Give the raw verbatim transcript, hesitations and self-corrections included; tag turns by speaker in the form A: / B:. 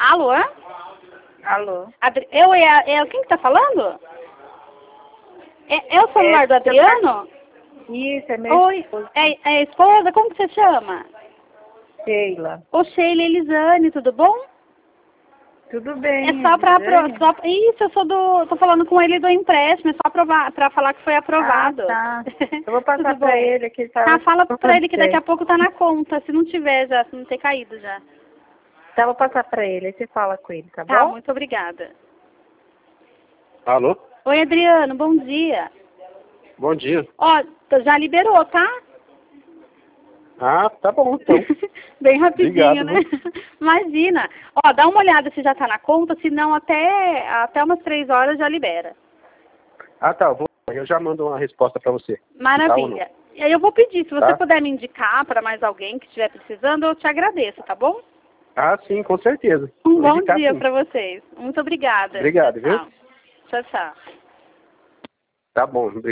A: Alô?
B: Alô?
A: Adri... Eu é, a- é quem que tá falando? É, é o celular
B: É,
A: do Adriano?
B: Isso, é meu
A: Oi,
B: esposo.
A: é, é a esposa? Como que você chama?
B: Sheila.
A: Ô Sheila Elisane, tudo bom?
B: Tudo bem,
A: É só pra
B: Elisane?
A: aprovar. Só... Isso, eu sou do. Tô falando com ele do empréstimo, é só aprovar, pra falar que foi aprovado.
B: Ah, tá. Eu vou passar
A: Tudo
B: pra
A: bom?
B: ele aqui. Tá,
A: Ah, fala
B: com
A: pra ele que daqui a
B: você.
A: pouco tá na conta, se não tiver já, se não ter caído já.
B: Tá, eu vou passar pra ele. Aí você fala com ele, tá
A: Tá,
B: bom?
A: muito obrigada.
C: Alô?
A: Oi, Adriano, bom dia.
C: Bom dia.
A: Ó, tô- já liberou, tá?
C: Ah, tá bom, então.
A: Bem rapidinho,
C: Obrigado,
A: né? Imagina. Ó, dá uma olhada se já tá na conta, senão até, até umas três horas já libera.
C: Ah, tá. Eu, vou, eu já mando uma resposta pra você.
A: Maravilha. E aí eu vou pedir, se você
C: Tá.
A: puder me indicar para mais alguém que estiver precisando, eu te agradeço, tá bom?
C: Ah, sim, com certeza.
A: Um
C: Vou
A: bom
C: indicar,
A: dia
C: sim.
A: para vocês. Muito obrigada.
C: Obrigado,
A: Tchau,
C: viu?
A: tchau. Tchau, tchau.
C: Tá bom.